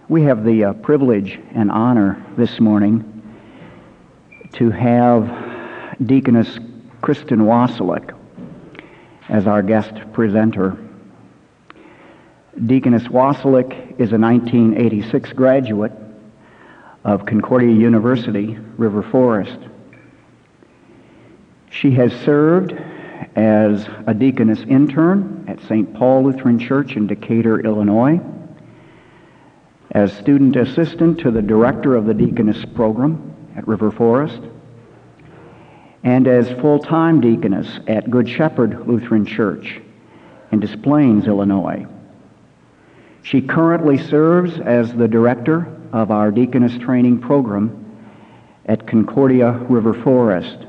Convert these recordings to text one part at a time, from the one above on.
We have the privilege and honor this morning to have Deaconess Kristen Wasilek as our guest presenter. Deaconess Wasilek is a 1986 graduate of Concordia University, River Forest. She has served as a deaconess intern at St. Paul Lutheran Church in Decatur, Illinois, as student assistant to the director of the deaconess program at River Forest, and as full-time deaconess at Good Shepherd Lutheran Church in Des Plaines, Illinois. She currently serves as the director of our deaconess training program at Concordia River Forest.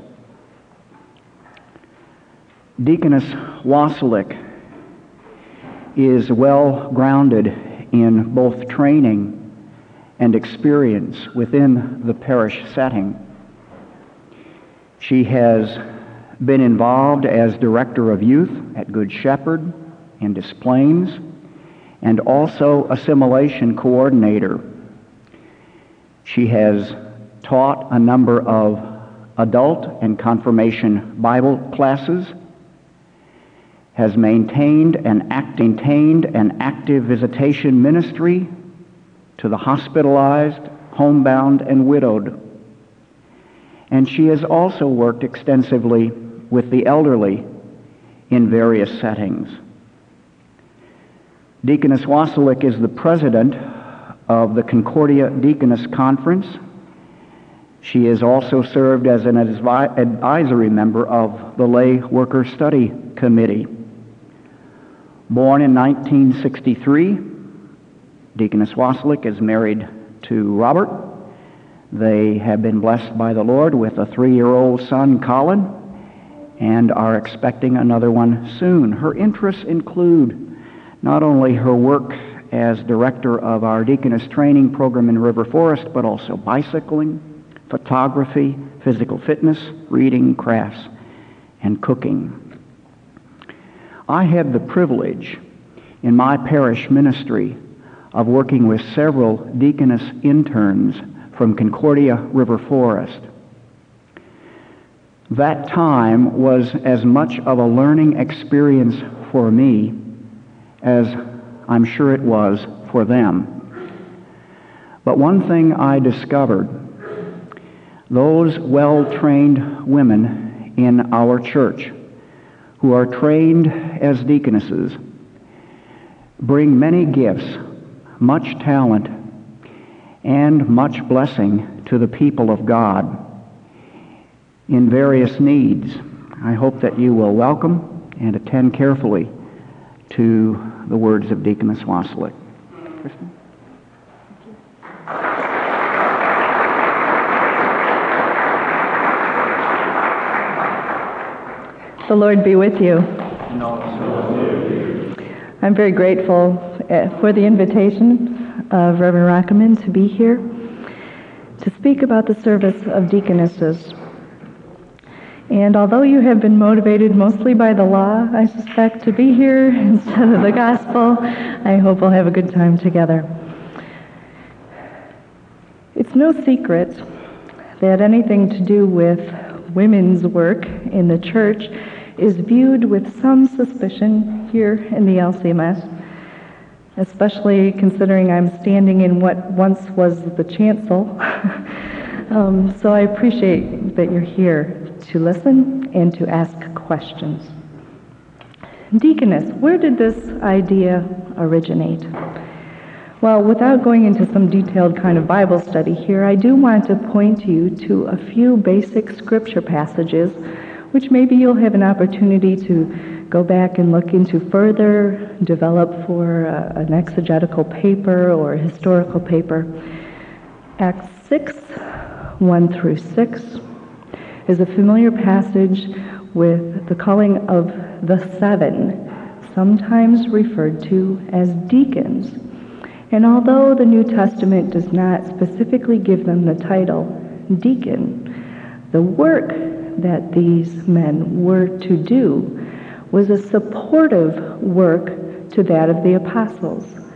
Deaconess Wasilek is well grounded in both training and experience within the parish setting. She has been involved as director of youth at Good Shepherd in Des Plaines and also assimilation coordinator. She has taught a number of adult and confirmation Bible classes, has maintained an active visitation ministry to the hospitalized, homebound, and widowed. And she has also worked extensively with the elderly in various settings. Deaconess Wasilek is the president of the Concordia Deaconess Conference. She has also served as an advisory member of the Lay Worker Study Committee. Born in 1963, Deaconess Wasilek is married to Robert. They have been blessed by the Lord with a 3-year-old son, Colin, and are expecting another one soon. Her interests include not only her work as director of our deaconess training program in River Forest, but also bicycling, photography, physical fitness, reading, crafts, and cooking. I had the privilege in my parish ministry of working with several deaconess interns from Concordia River Forest. That time was as much of a learning experience for me as I'm sure it was for them. But one thing I discovered, those well-trained women in our church who are trained as deaconesses bring many gifts, much talent, and much blessing to the people of God in various needs. I hope that you will welcome and attend carefully to the words of Deaconess Wasilek. Kristen? The Lord be with you. I'm very grateful for the invitation of Reverend Rockeman to be here to speak about the service of deaconesses. And although you have been motivated mostly by the law, I suspect, to be here instead of the gospel, I hope we'll have a good time together. It's no secret that anything to do with women's work in the church is viewed with some suspicion here in the LCMS, especially considering I'm standing in what once was the chancel. So I appreciate that you're here to listen and to ask questions. Deaconess, where did this idea originate? Well, without going into some detailed kind of Bible study here, I do want to point you to a few basic scripture passages which maybe you'll have an opportunity to go back and look into further, develop for an exegetical paper or a historical paper. Acts 6, 1 through 6 is a familiar passage with the calling of the 7, sometimes referred to as deacons. And although the New Testament does not specifically give them the title deacon, the work that these men were to do was a supportive work to that of the apostles.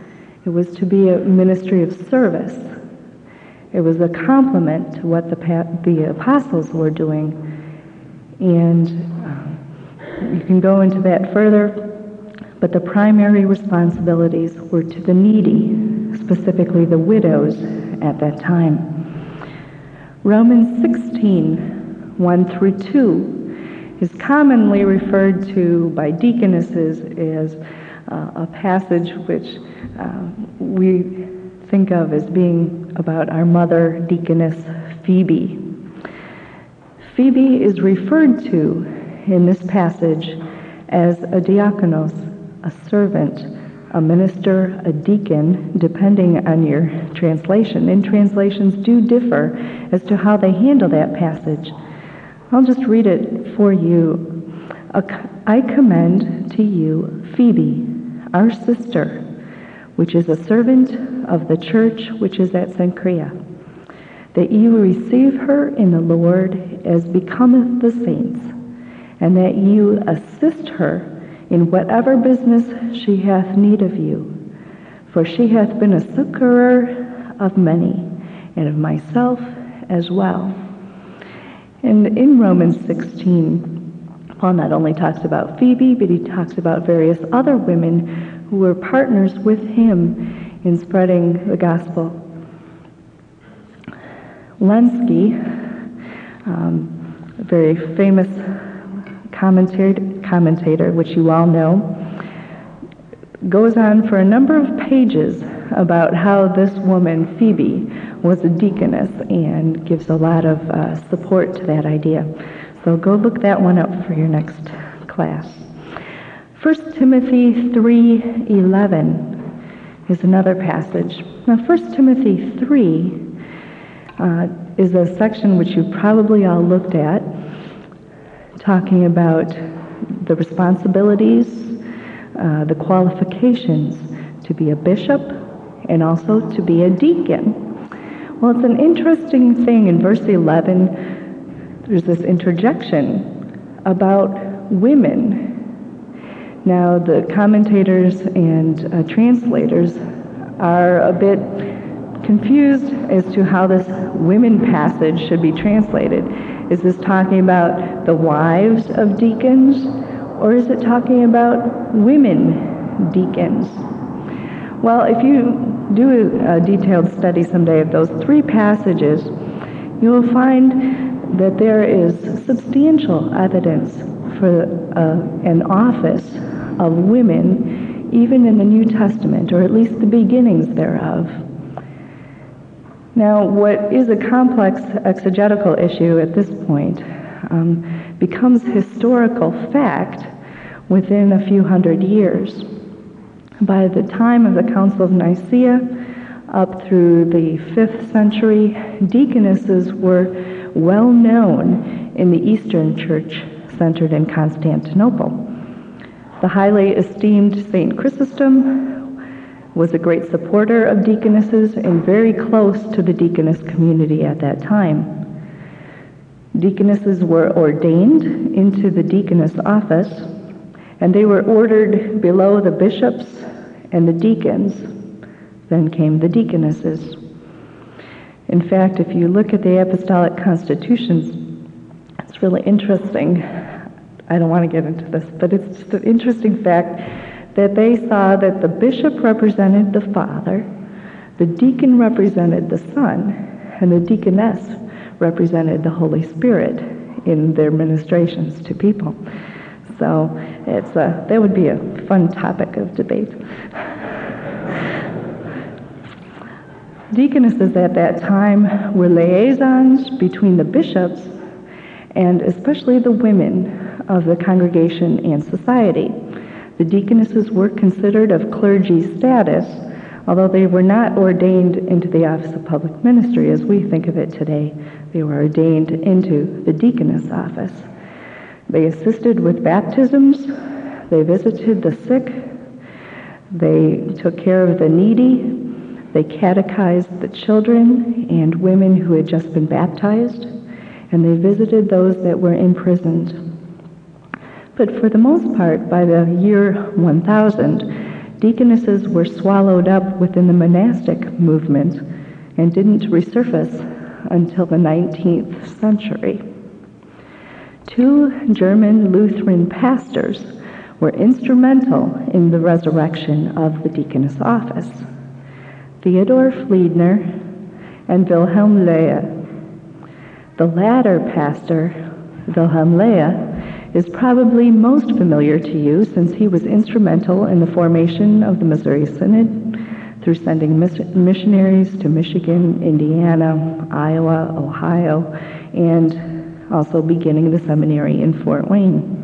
It was to be a ministry of service. It was a complement to what the apostles were doing. And you can go into that further, but the primary responsibilities were to the needy, specifically the widows at that time. Romans 16, 1 through 2, is commonly referred to by deaconesses as a passage which we think of as being about our mother, Deaconess Phoebe. Phoebe is referred to in this passage as a diakonos, a servant, a minister, a deacon, depending on your translation. And translations do differ as to how they handle that passage. I'll just read it for you. I commend to you Phoebe, our sister, which is a servant of the church which is at Cenchrea, that you receive her in the Lord as becometh the saints, and that you assist her in whatever business she hath need of you. For she hath been a succorer of many, and of myself as well. And in Romans 16, Paul not only talks about Phoebe, but he talks about various other women who were partners with him in spreading the gospel. Lenski, a very famous commentator, which you all know, goes on for a number of pages about how this woman, Phoebe, was a deaconess and gives a lot of support to that idea. So go look that one up for your next class. 1 Timothy 3:11 is another passage. Now 1 Timothy 3 is a section which you probably all looked at, talking about the responsibilities, the qualifications to be a bishop and also to be a deacon. Well, it's an interesting thing in verse 11, there's this interjection about women. Now, the commentators and translators are a bit confused as to how this women passage should be translated. Is this talking about the wives of deacons, or is it talking about women deacons? Well, if you do a detailed study someday of those three passages, you will find that there is substantial evidence for an office of women, even in the New Testament, or at least the beginnings thereof. Now, what is a complex exegetical issue at this point becomes historical fact within a few hundred years. By the time of the Council of Nicaea, up through the 5th century, deaconesses were well known in the Eastern Church centered in Constantinople. The highly esteemed St. Chrysostom was a great supporter of deaconesses and very close to the deaconess community at that time. Deaconesses were ordained into the deaconess office, and they were ordered below the bishops and the deacons. Then came the deaconesses. In fact, if you look at the apostolic constitutions, it's really interesting. I don't want to get into this, but it's just an interesting fact that they saw that the bishop represented the Father, the deacon represented the Son, and the deaconess represented the Holy Spirit in their ministrations to people. So that would be a fun topic of debate. Deaconesses at that time were liaisons between the bishops and especially the women of the congregation and society. The deaconesses were considered of clergy status, although they were not ordained into the office of public ministry as we think of it today. They were ordained into the deaconess office. They assisted with baptisms, they visited the sick, they took care of the needy, they catechized the children and women who had just been baptized, and they visited those that were imprisoned. But for the most part, by the year 1000, deaconesses were swallowed up within the monastic movement and didn't resurface until the 19th century. Two German Lutheran pastors were instrumental in the resurrection of the deaconess office, Theodor Fliedner and Wilhelm Lehe. The latter pastor, Wilhelm Lehe, is probably most familiar to you since he was instrumental in the formation of the Missouri Synod through sending missionaries to Michigan, Indiana, Iowa, Ohio, and also beginning the seminary in Fort Wayne.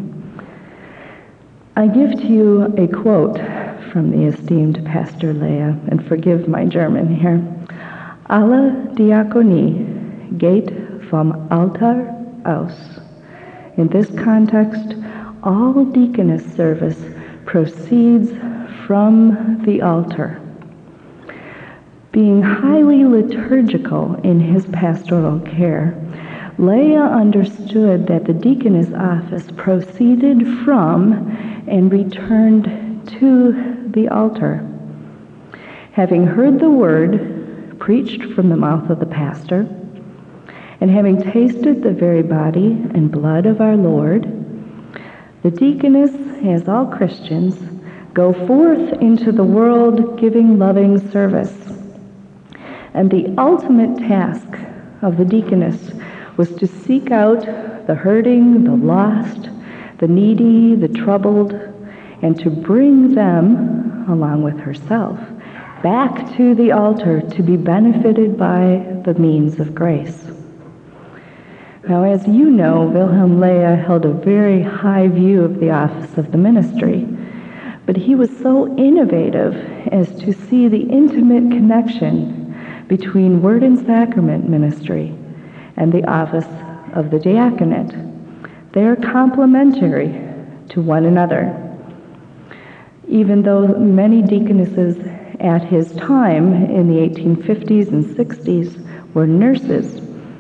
I give to you a quote from the esteemed Pastor Lehe, and forgive my German here. Alle Diakonie geht vom Altar aus. In this context, all deaconess service proceeds from the altar. Being highly liturgical in his pastoral care, Lehe understood that the deaconess office proceeded from and returned to the altar. Having heard the word preached from the mouth of the pastor, and having tasted the very body and blood of our Lord, the deaconess, as all Christians, go forth into the world giving loving service. And the ultimate task of the deaconess was to seek out the hurting, the lost, the needy, the troubled, and to bring them, along with herself, back to the altar to be benefited by the means of grace. Now, as you know, Wilhelm Lehe held a very high view of the office of the ministry, but he was so innovative as to see the intimate connection between word and sacrament ministry and the office of the diaconate. They are complementary to one another. Even though many deaconesses at his time in the 1850s and 60s were nurses,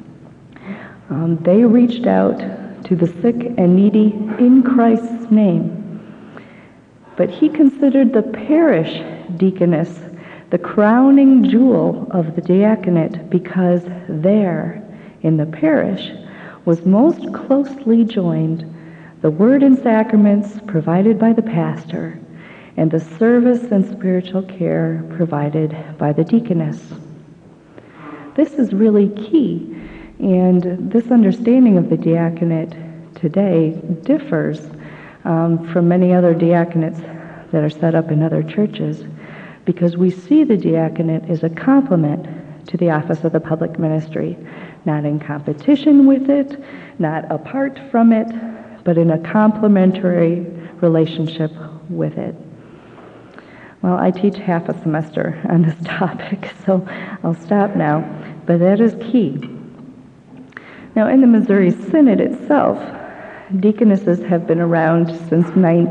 they reached out to the sick and needy in Christ's name. But he considered the parish deaconess the crowning jewel of the diaconate because there, in the parish, was most closely joined the word and sacraments provided by the pastor and the service and spiritual care provided by the deaconess. This is really key, and this understanding of the diaconate today differs from many other diaconates that are set up in other churches, because we see the diaconate as a complement to the office of the public ministry, not in competition with it, not apart from it, but in a complementary relationship with it. Well, I teach half a semester on this topic, so I'll stop now, but that is key. Now, in the Missouri Synod itself, deaconesses have been around since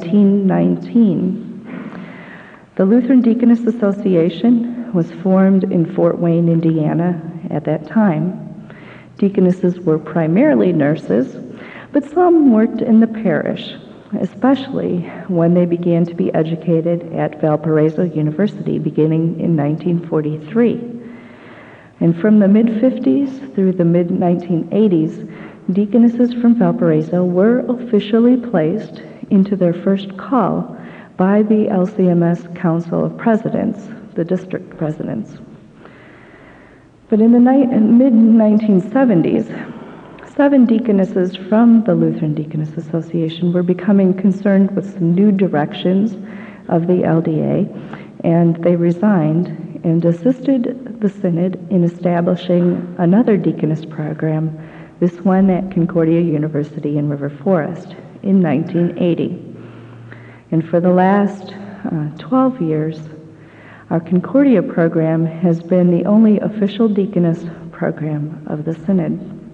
1919. The Lutheran Deaconess Association was formed in Fort Wayne, Indiana at that time. Deaconesses were primarily nurses, but some worked in the parish, especially when they began to be educated at Valparaiso University beginning in 1943. And from the mid-50s through the mid-1980s, deaconesses from Valparaiso were officially placed into their first call by the LCMS Council of Presidents, the district presidents. But in the mid-1970s, 7 deaconesses from the Lutheran Deaconess Association were becoming concerned with some new directions of the LDA, and they resigned and assisted the Synod in establishing another deaconess program, this one at Concordia University in River Forest in 1980. And for the last 12 years, our Concordia program has been the only official deaconess program of the Synod.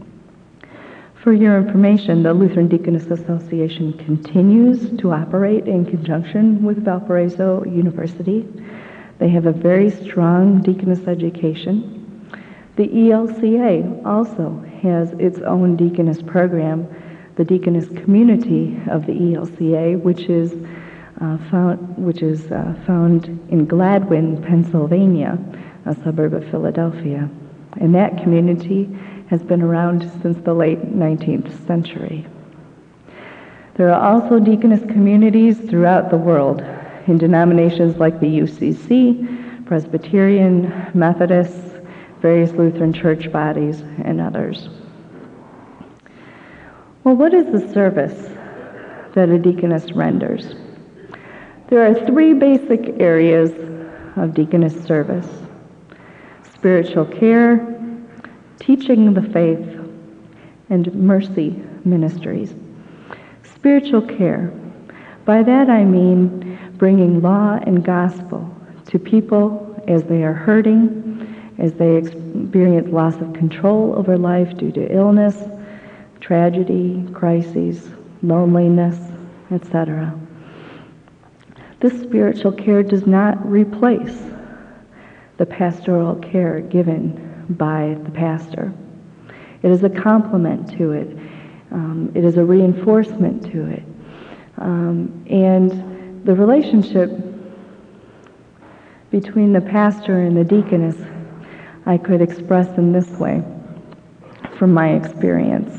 For your information, the Lutheran Deaconess Association continues to operate in conjunction with Valparaiso University. They have a very strong deaconess education. The ELCA also has its own deaconess program, the deaconess community of the ELCA, which is which is found in Gladwin, Pennsylvania, a suburb of Philadelphia. And that community has been around since the late 19th century. There are also deaconess communities throughout the world in denominations like the UCC, Presbyterian, Methodist, various Lutheran church bodies, and others. Well, what is the service that a deaconess renders? There are three basic areas of deaconess service: spiritual care, teaching the faith, and mercy ministries. Spiritual care. By that I mean bringing law and gospel to people as they are hurting, as they experience loss of control over life due to illness, tragedy, crises, loneliness, etc. This spiritual care does not replace the pastoral care given by the pastor. It is a complement to it. It is a reinforcement to it. And the relationship between the pastor and the deaconess I could express in this way from my experience.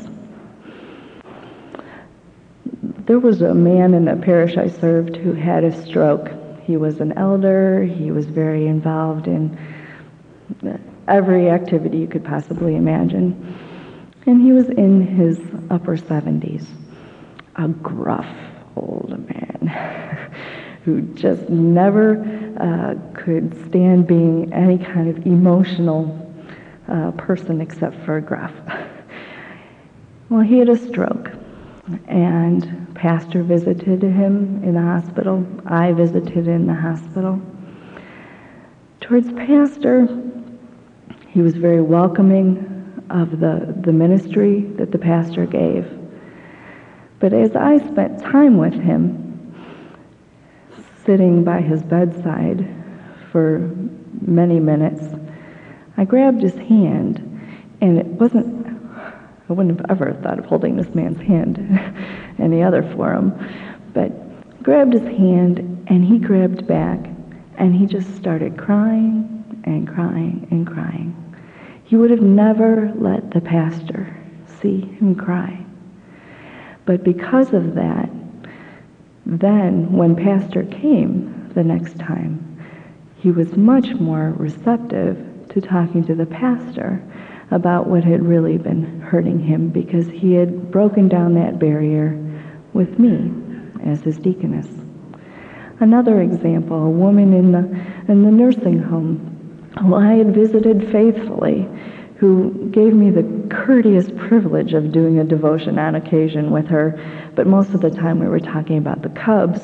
There was a man in the parish I served who had a stroke. He was an elder. He was very involved in every activity you could possibly imagine. And he was in his upper 70s, a gruff old man who just never could stand being any kind of emotional person except for gruff. Well, he had a stroke, and pastor visited him in the hospital. I visited in the hospital. Towards pastor, he was very welcoming of the ministry that the pastor gave. But as I spent time with him, sitting by his bedside for many minutes, I grabbed his hand, and I wouldn't have ever thought of holding this man's hand any other forum, but grabbed his hand, and he grabbed back, and he just started crying and crying and crying. He would have never let the pastor see him cry. But because of that, then when pastor came the next time, he was much more receptive to talking to the pastor about what had really been hurting him, because he had broken down that barrier with me as his deaconess. Another example, a woman in the nursing home who I had visited faithfully, who gave me the courteous privilege of doing a devotion on occasion with her, but most of the time we were talking about the Cubs.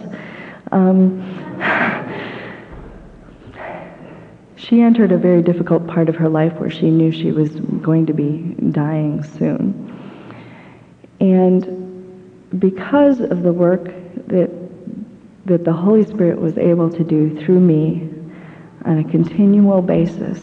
She entered a very difficult part of her life where she knew she was going to be dying soon. And because of the work that the Holy Spirit was able to do through me on a continual basis,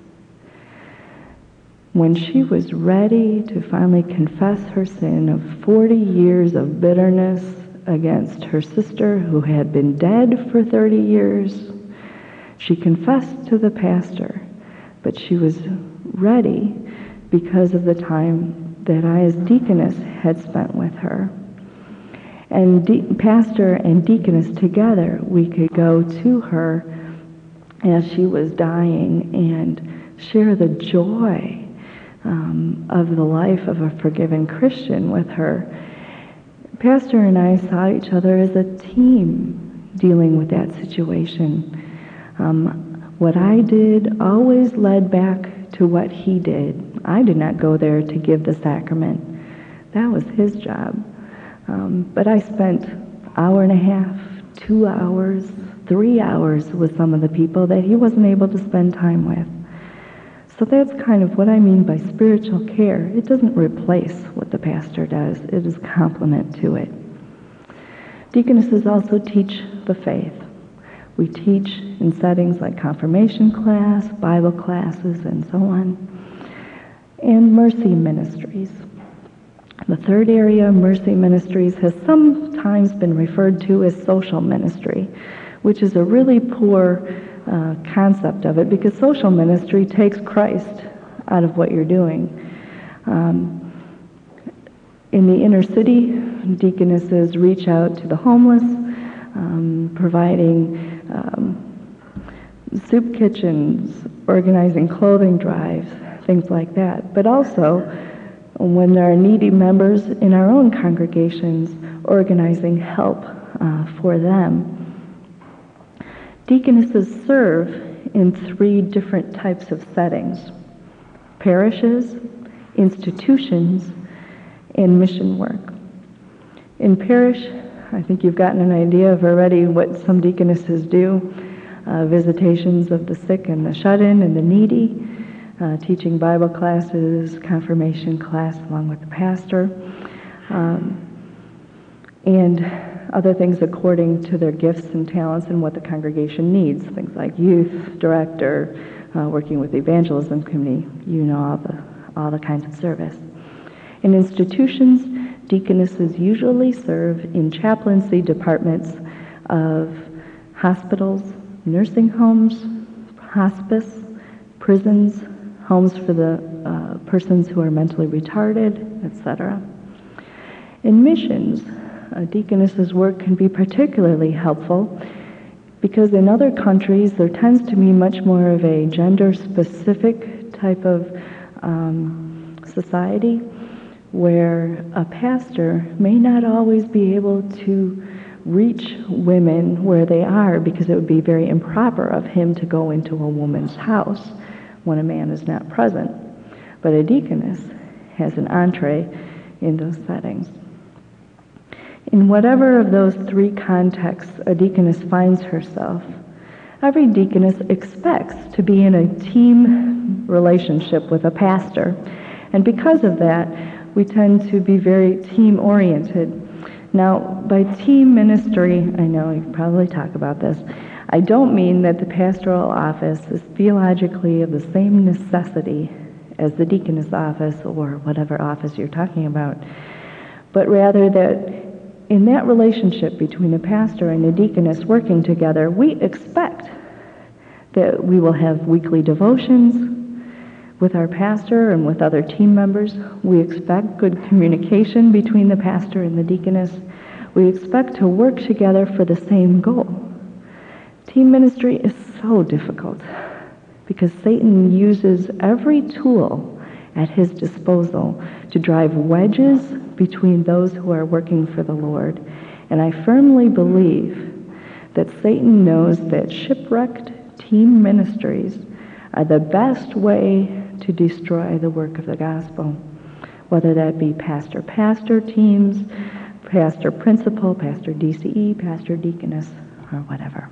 when she was ready to finally confess her sin of 40 years of bitterness against her sister who had been dead for 30 years, she confessed to the pastor, but she was ready because of the time that I as deaconess had spent with her. And pastor and deaconess together, we could go to her as she was dying and share the joy of the life of a forgiven Christian with her. Pastor and I saw each other as a team dealing with that situation. What I did always led back to what he did. I did not go there to give the sacrament. That was his job. But I spent an hour and a half, 2 hours, 3 hours with some of the people that he wasn't able to spend time with. So that's kind of what I mean by spiritual care. It doesn't replace what the pastor does. It is a complement to it. Deaconesses also teach the faith. We teach in settings like confirmation class, Bible classes, and so on, and mercy ministries. The third area, Mercy Ministries, has sometimes been referred to as social ministry, which is a really poor concept of it, because social ministry takes Christ out of what you're doing. In the inner city, deaconesses reach out to the homeless, providing soup kitchens, organizing clothing drives, things like that. But also, when there are needy members in our own congregations, organizing help for them. Deaconesses serve in 3 different types of settings: parishes, institutions, and mission work. In parish, I think you've gotten an idea of already what some deaconesses do: visitations of the sick and the shut-in and the needy, teaching Bible classes, confirmation class along with the pastor, and other things according to their gifts and talents and what the congregation needs. Things like youth director, working with the evangelism committee, all the kinds of service. In institutions, deaconesses usually serve in chaplaincy departments of hospitals, nursing homes, hospice, prisons, homes for the persons who are mentally retarded, etc. In missions, a deaconess's work can be particularly helpful because in other countries there tends to be much more of a gender-specific type of society where a pastor may not always be able to reach women where they are, because it would be very improper of him to go into a woman's house when a man is not present. But a deaconess has an entree in those settings. In whatever of those 3 contexts a deaconess finds herself, every deaconess expects to be in a team relationship with a pastor. And because of that, we tend to be very team-oriented. Now, by team ministry, I know you probably talk about this, I don't mean that the pastoral office is theologically of the same necessity as the deaconess office or whatever office you're talking about, but rather that in that relationship between the pastor and the deaconess working together, we expect that we will have weekly devotions with our pastor and with other team members. We expect good communication between the pastor and the deaconess. We expect to work together for the same goal. Team ministry is so difficult because Satan uses every tool at his disposal to drive wedges between those who are working for the Lord. And I firmly believe that Satan knows that shipwrecked team ministries are the best way to destroy the work of the gospel, whether that be pastor-pastor teams, pastor-principal, pastor-DCE, pastor-deaconess, or whatever.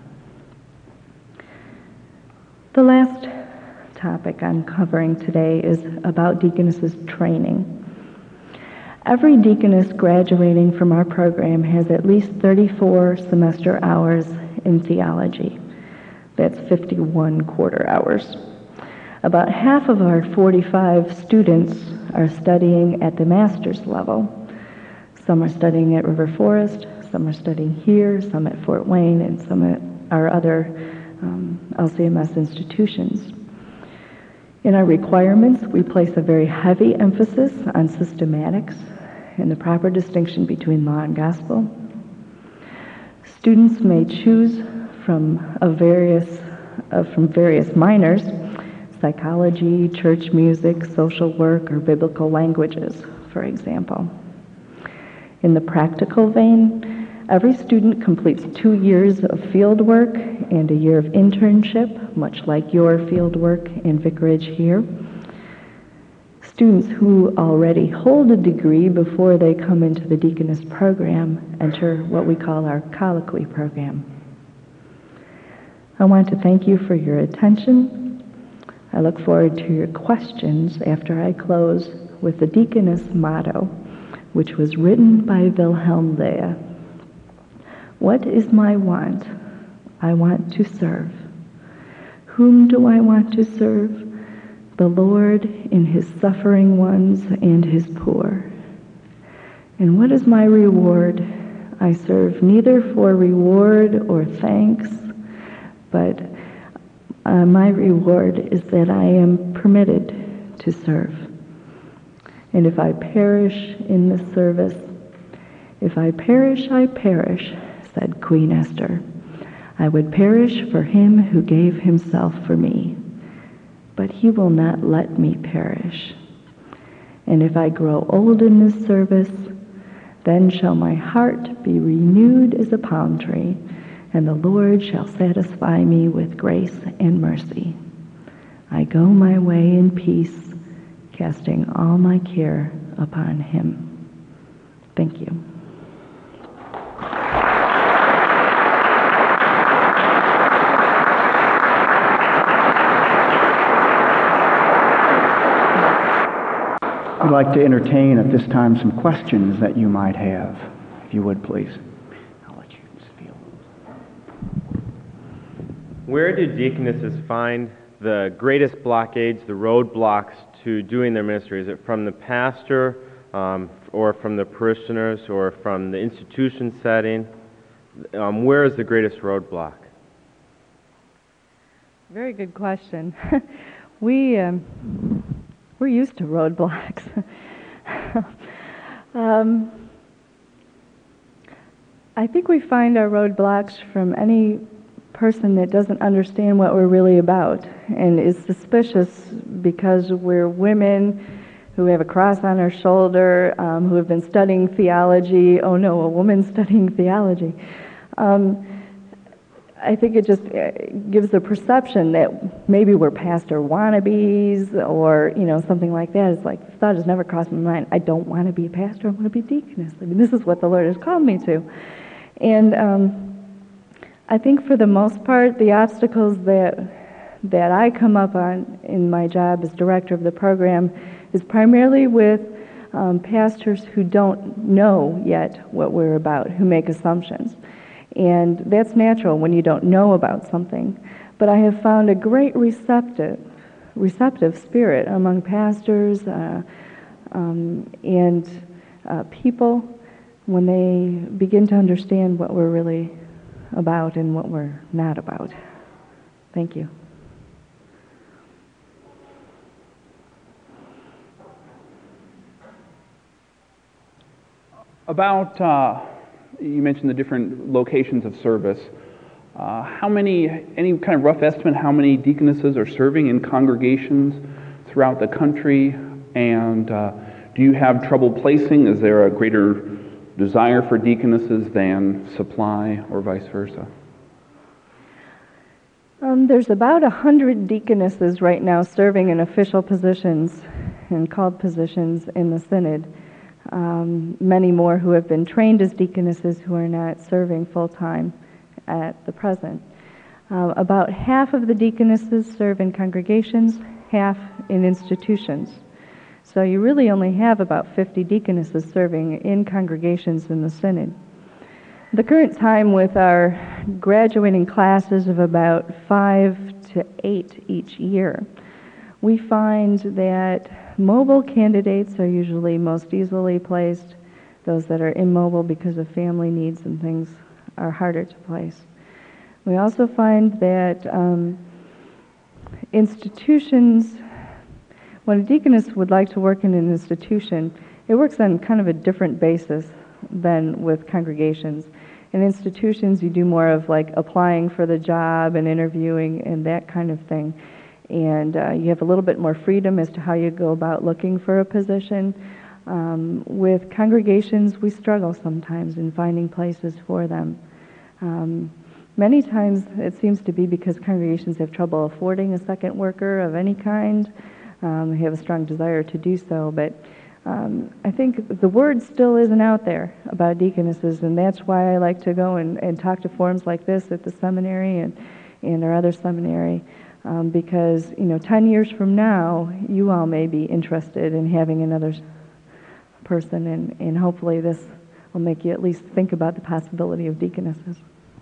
The last topic I'm covering today is about deaconesses' training. Every deaconess graduating from our program has at least 34 semester hours in theology. That's 51 quarter hours. About half of our 45 students are studying at the master's level. Some are studying at River Forest, some are studying here, some at Fort Wayne, and some at our other LCMS institutions. In our requirements, we place a very heavy emphasis on systematics and the proper distinction between law and gospel. Students may choose from various minors: psychology, church music, social work, or biblical languages, for example. In the practical vein, every student completes 2 years of field work and a year of internship, much like your field work and vicarage here. Students who already hold a degree before they come into the deaconess program enter what we call our colloquy program. I want to thank you for your attention. I look forward to your questions after I close with the deaconess motto, which was written by Wilhelm Leah. What is my want? I want to serve. Whom do I want to serve? The Lord in his suffering ones and his poor. And what is my reward? I serve neither for reward or thanks, but my reward is that I am permitted to serve. And if I perish in this service, if I perish, I perish, said Queen Esther. I would perish for him who gave himself for me, but he will not let me perish. And if I grow old in this service, then shall my heart be renewed as a palm tree, and the Lord shall satisfy me with grace and mercy. I go my way in peace, casting all my care upon him. Thank you. I'd like to entertain at this time some questions that you might have, if you would, please. I'll let you feel. Where do deaconesses find the greatest blockades, the roadblocks to doing their ministry? Is it from the pastor, or from the parishioners, or from the institution setting? Where is the greatest roadblock? Very good question. We're used to roadblocks. I think we find our roadblocks from any person that doesn't understand what we're really about and is suspicious because we're women who have a cross on our shoulder, who have been studying theology. Oh no, a woman studying theology. I think it just gives the perception that maybe we're pastor wannabes or, something like that. It's like, the thought has never crossed my mind. I don't want to be a pastor. I want to be deaconess. I mean, this is what the Lord has called me to. And I think for the most part, the obstacles that I come up on in my job as director of the program is primarily with pastors who don't know yet what we're about, who make assumptions. And that's natural when you don't know about something. But I have found a great receptive spirit among pastors and people when they begin to understand what we're really about and what we're not about. Thank you. About, you mentioned the different locations of service. Any kind of rough estimate how many deaconesses are serving in congregations throughout the country? And do you have trouble placing? Is there a greater desire for deaconesses than supply or vice versa? There's about 100 deaconesses right now serving in official positions and called positions in the Synod. Many more who have been trained as deaconesses who are not serving full-time at the present. About half of the deaconesses serve in congregations, half in institutions. So you really only have about 50 deaconesses serving in congregations in the Synod. The current time with our graduating classes of about 5 to 8 each year, we find that mobile candidates are usually most easily placed. Those that are immobile because of family needs and things are harder to place. We also find that institutions, when a deaconess would like to work in an institution, it works on kind of a different basis than with congregations. In institutions, you do more of like applying for the job and interviewing and that kind of thing. And you have a little bit more freedom as to how you go about looking for a position. With congregations, we struggle sometimes in finding places for them. Many times it seems to be because congregations have trouble affording a second worker of any kind. They have a strong desire to do so, but I think the word still isn't out there about deaconesses, and that's why I like to go and talk to forums like this at the seminary and our other seminary, because 10 years from now, you all may be interested in having another person, and hopefully this will make you at least think about the possibility of deaconesses.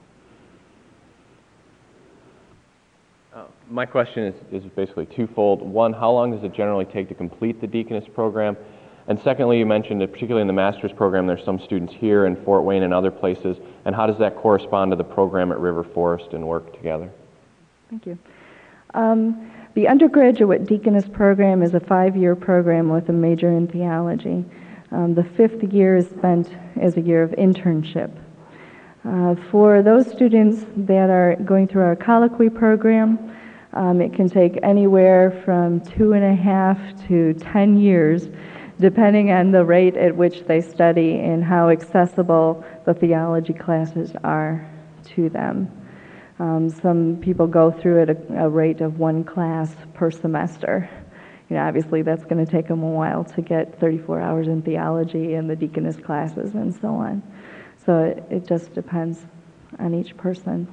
My question is basically twofold. One, how long does it generally take to complete the deaconess program? And secondly, you mentioned that particularly in the master's program, there's some students here in Fort Wayne and other places. And how does that correspond to the program at River Forest and work together? Thank you. The undergraduate deaconess program is a 5-year program with a major in theology. The 5th year is spent as a year of internship. For those students that are going through our colloquy program, it can take anywhere from 2.5 to 10 years, depending on the rate at which they study and how accessible the theology classes are to them. Some people go through at a rate of 1 class per semester. You know, obviously that's going to take them a while to get 34 hours in theology and the deaconess classes and so on. So it just depends on each person.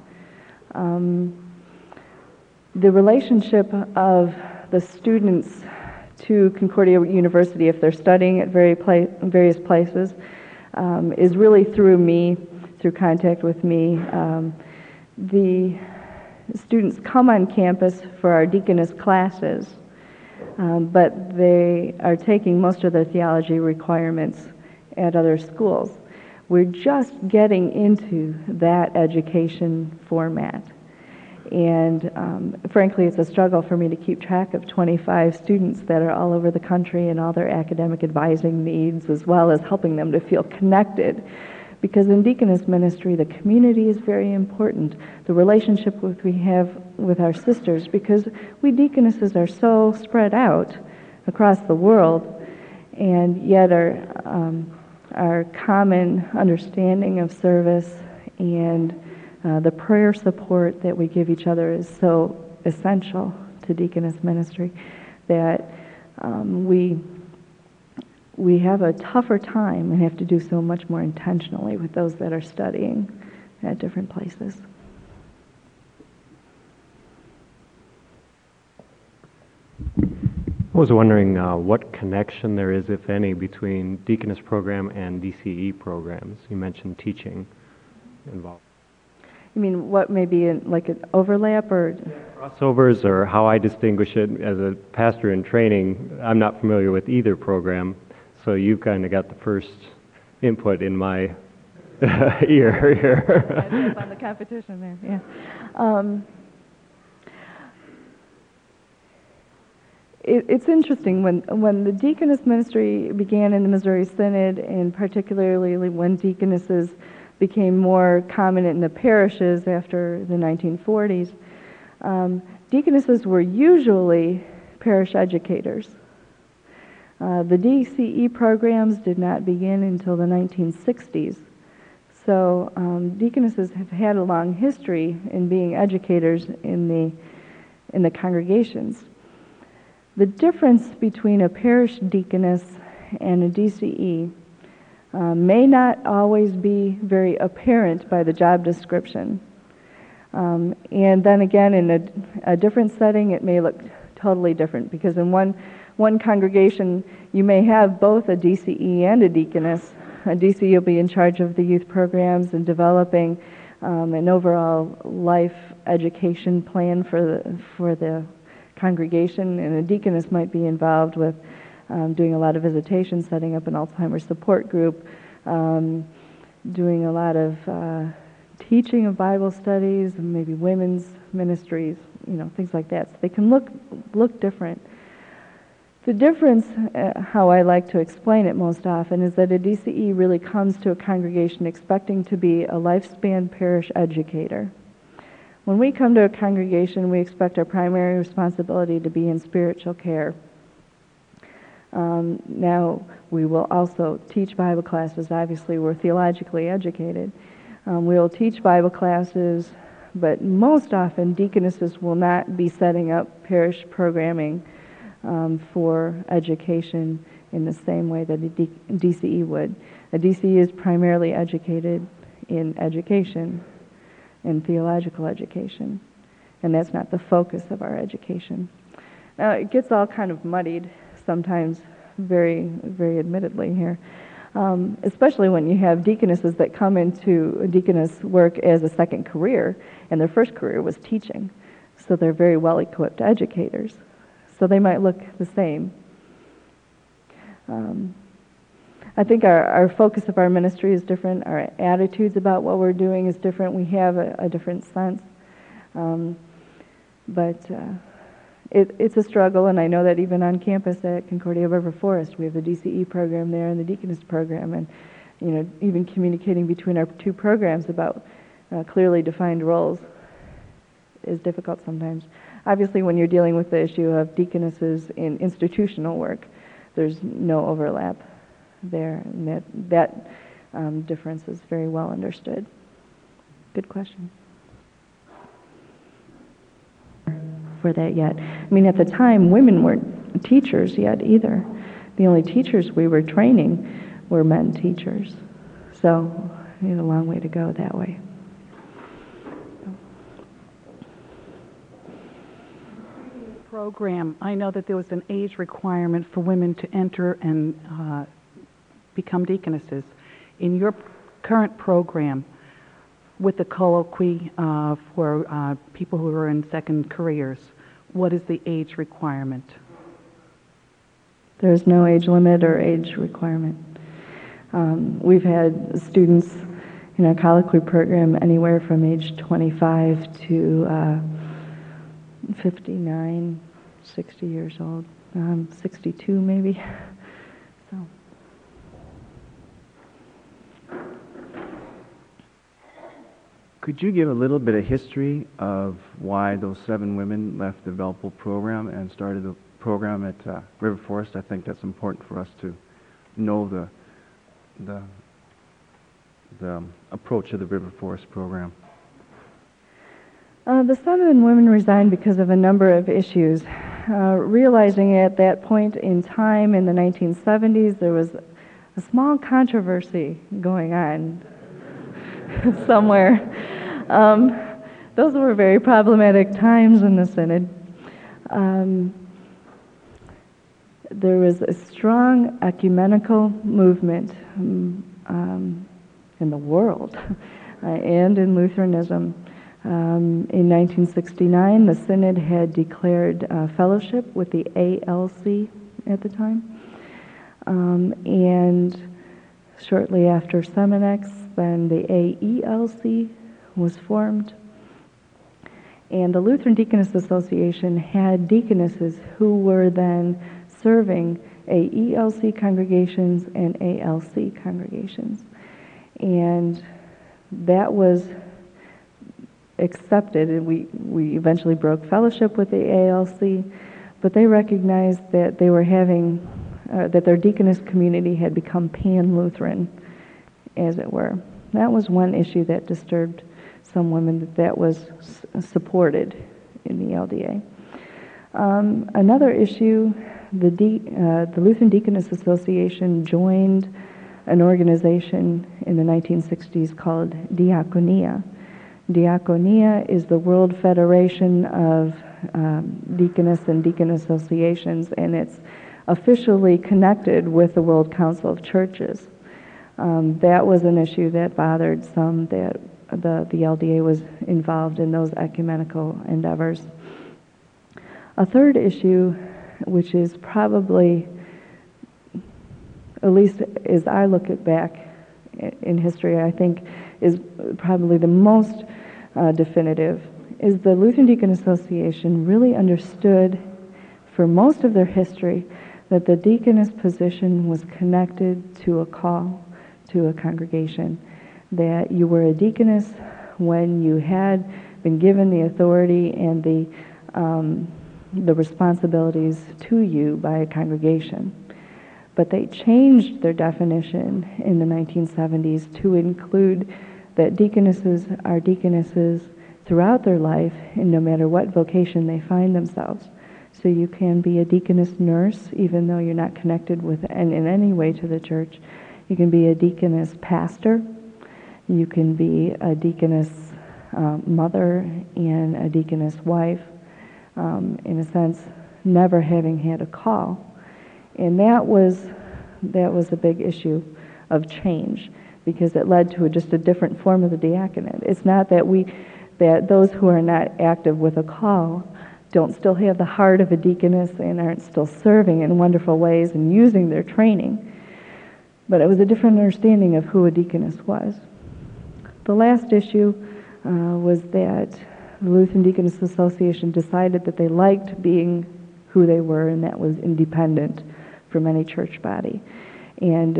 The relationship of the students to Concordia University, if they're studying at various places, is really through me, through contact with me. The students come on campus for our deaconess classes, but they are taking most of their theology requirements at other schools. We're just getting into that education format. And frankly, it's a struggle for me to keep track of 25 students that are all over the country and all their academic advising needs, as well as helping them to feel connected. Because in deaconess ministry, the community is very important. The relationship we have with our sisters, because we deaconesses are so spread out across the world, and yet our common understanding of service and the prayer support that we give each other is so essential to deaconess ministry that we have a tougher time and have to do so much more intentionally with those that are studying at different places. I was wondering what connection there is, if any, between deaconess program and DCE programs. You mentioned teaching involved. You mean what may be like an overlap or? Crossovers, or how I distinguish it as a pastor in training. I'm not familiar with either program, so you've kind of got the first input in my ear here. On the competition there, yeah. It's interesting, when the deaconess ministry began in the Missouri Synod, and particularly when deaconesses became more common in the parishes after the 1940s, deaconesses were usually parish educators. The DCE programs did not begin until the 1960s. So deaconesses have had a long history in being educators in the congregations. The difference between a parish deaconess and a DCE may not always be very apparent by the job description. And then again, in a different setting, it may look totally different, because in one congregation, you may have both a DCE and a deaconess. A DCE will be in charge of the youth programs and developing an overall life education plan for the congregation, and a deaconess might be involved with doing a lot of visitation, setting up an Alzheimer's support group, doing a lot of teaching of Bible studies, and maybe women's ministries, things like that. So they can look different. The difference, how I like to explain it most often, is that a DCE really comes to a congregation expecting to be a lifespan parish educator. When we come to a congregation, we expect our primary responsibility to be in spiritual care. Now, we will also teach Bible classes. Obviously, we're theologically educated. We will teach Bible classes, but most often deaconesses will not be setting up parish programming for education in the same way that a DCE would. A DCE is primarily educated in education, in theological education, and that's not the focus of our education. Now, it gets all kind of muddied sometimes, very, very admittedly here, especially when you have deaconesses that come into deaconess work as a second career, and their first career was teaching, so they're very well-equipped educators. So they might look the same. I think our focus of our ministry is different. Our attitudes about what we're doing is different. We have a different sense. But it's a struggle, and I know that even on campus at Concordia River Forest, we have the DCE program there and the Deaconess program, and even communicating between our two programs about clearly defined roles is difficult sometimes. Obviously, when you're dealing with the issue of deaconesses in institutional work, there's no overlap there, and that difference is very well understood. Good question. For that yet. I mean, at the time, women weren't teachers yet either. The only teachers we were training were men teachers. So, we had a long way to go that way. Program, I know that there was an age requirement for women to enter and become deaconesses. In your current program, with the colloquy for people who are in second careers, what is the age requirement? There's no age limit or age requirement. We've had students in our colloquy program anywhere from age 25 to 59, 60 years old, 62 maybe. So. Could you give a little bit of history of why those 7 women left the Velpel program and started the program at River Forest? I think that's important for us to know the approach of the River Forest program. The 7 women resigned because of a number of issues. Realizing at that point in time in the 1970s there was a small controversy going on somewhere. Those were very problematic times in the Synod. There was a strong ecumenical movement in the world and in Lutheranism. In 1969, the Synod had declared fellowship with the ALC at the time. And shortly after Seminex, then the AELC was formed. And the Lutheran Deaconess Association had deaconesses who were then serving AELC congregations and ALC congregations. And that was accepted, and we eventually broke fellowship with the ALC, but they recognized that they were having, that their deaconess community had become pan-Lutheran, as it were. That was one issue that disturbed some women, that was supported in the LDA. Another issue, the Lutheran Deaconess Association joined an organization in the 1960s called Diaconia. Diaconia is the World Federation of Deaconess and Deacon Associations, and it's officially connected with the World Council of Churches. That was an issue that bothered some, that the LDA was involved in those ecumenical endeavors. A third issue, which is probably, at least as I look at back in history, I think is probably the most definitive, is the Lutheran Deacon Association really understood for most of their history that the deaconess position was connected to a call to a congregation, that you were a deaconess when you had been given the authority and the responsibilities to you by a congregation. But they changed their definition in the 1970s to include that deaconesses are deaconesses throughout their life, and no matter what vocation they find themselves. So you can be a deaconess nurse, even though you're not connected with and in any way to the church. You can be a deaconess pastor. You can be a deaconess mother and a deaconess wife, in a sense, never having had a call. And that was a big issue of change, because it led to just a different form of the diaconate. It's not that that those who are not active with a call don't still have the heart of a deaconess and aren't still serving in wonderful ways and using their training. But it was a different understanding of who a deaconess was. The last issue was that the Lutheran Deaconess Association decided that they liked being who they were, and that was independent from any church body. And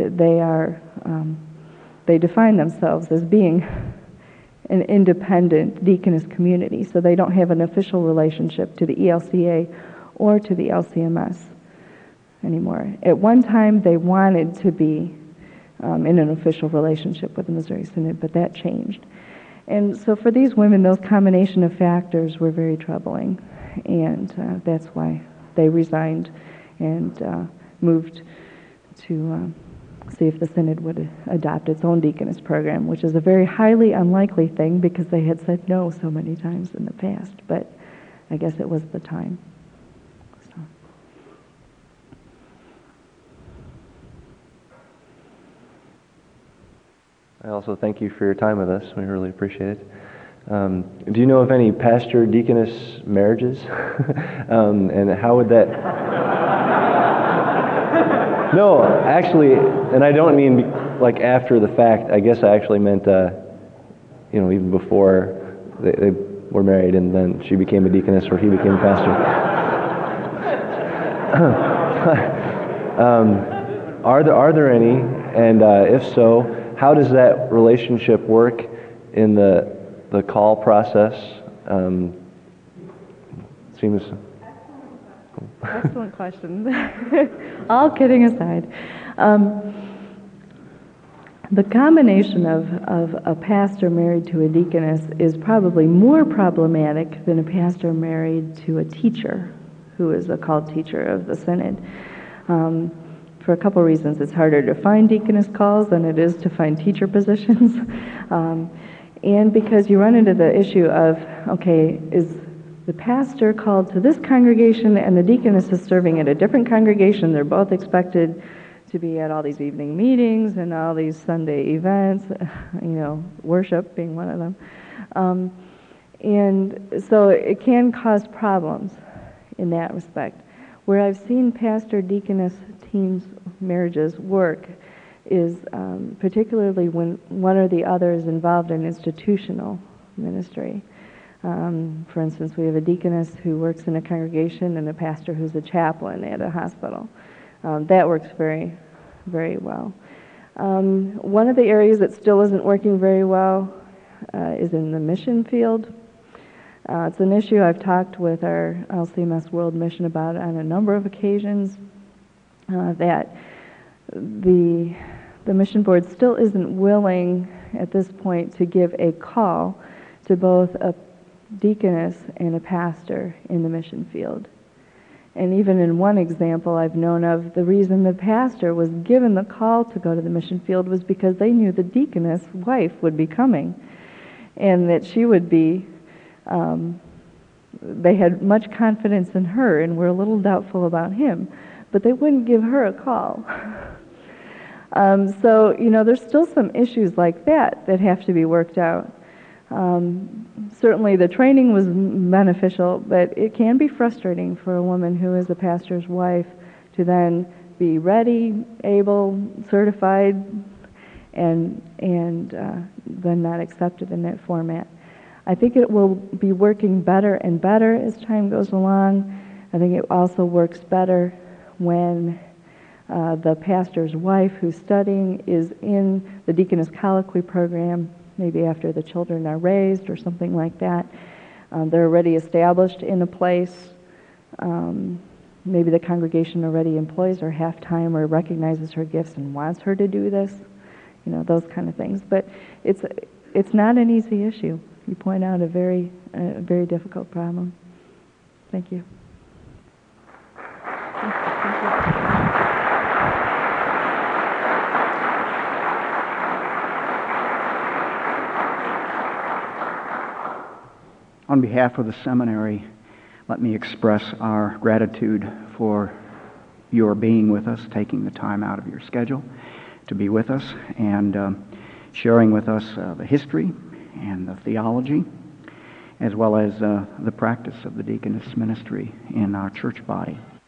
they define themselves as being an independent deaconess community, so they don't have an official relationship to the ELCA or to the LCMS anymore. At one time, they wanted to be in an official relationship with the Missouri Synod, but that changed. And so for these women, those combination of factors were very troubling, and that's why they resigned and moved to see if the Synod would adopt its own deaconess program, which is a very highly unlikely thing because they had said no so many times in the past, but I guess it was the time. So. I also thank you for your time with us. We really appreciate it. Do you know of any pastor-deaconess marriages? And how would that... No, actually, and I don't mean like after the fact. I guess I actually meant, even before they were married and then she became a deaconess or he became a pastor. Are there any? And if so, how does that relationship work in the call process? Seems... Excellent question. All kidding aside, the combination of a pastor married to a deaconess is probably more problematic than a pastor married to a teacher who is a called teacher of the Synod. For a couple reasons. It's harder to find deaconess calls than it is to find teacher positions. And because you run into the issue of, okay, is the pastor called to this congregation and the deaconess is serving at a different congregation? They're both expected to be at all these evening meetings and all these Sunday events, worship being one of them. And so it can cause problems in that respect. Where I've seen pastor-deaconess teams marriages work is particularly when one or the other is involved in institutional ministry. For instance, we have a deaconess who works in a congregation and a pastor who's a chaplain at a hospital. That works very, very well. One of the areas that still isn't working very well is in the mission field. It's an issue I've talked with our LCMS World Mission about on a number of occasions, that the mission board still isn't willing at this point to give a call to both a deaconess and a pastor in the mission field. And even in one example I've known of, the reason the pastor was given the call to go to the mission field was because they knew the deaconess wife would be coming and that she would be, they had much confidence in her and were a little doubtful about him, but they wouldn't give her a call. So, there's still some issues like that have to be worked out. Certainly the training was beneficial, but it can be frustrating for a woman who is a pastor's wife to then be ready, able, certified, and then not accepted in that format. I think it will be working better and better as time goes along. I think it also works better when the pastor's wife who's studying is in the Deaconess Colloquy program, maybe after the children are raised or something like that. They're already established in a place. Maybe the congregation already employs her half-time or recognizes her gifts and wants her to do this, those kind of things. But it's not an easy issue. You point out a very difficult problem. Thank you. On behalf of the seminary, let me express our gratitude for your being with us, taking the time out of your schedule to be with us, and sharing with us the history and the theology as well as the practice of the deaconess ministry in our church body.